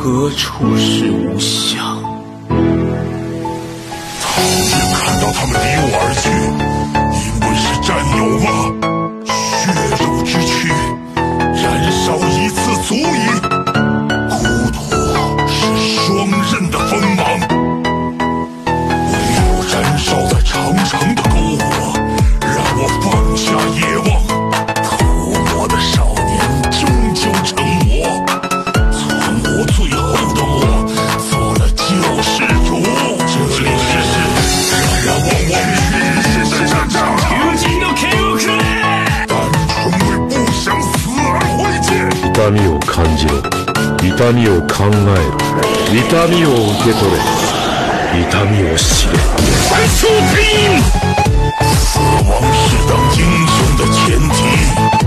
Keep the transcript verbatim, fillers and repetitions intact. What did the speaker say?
何处是吾乡？ 讨厌看到他们离我而去，因为是战友嘛，血肉之躯，燃烧一次足矣。孤独是双刃的锋芒，唯有燃烧在长长的篝火，让我放下野望。涂抹的少年终究成魔，存活最后的我做了救世主。这里是冉冉望望血腥的战场， 如今の剣をくれ！ 单纯为不想死而挥剑。 痛みを感じろ、痛みを考えろ、痛みを受け取れ、痛みを知れ。 三术之音， 死亡是当英雄的前提。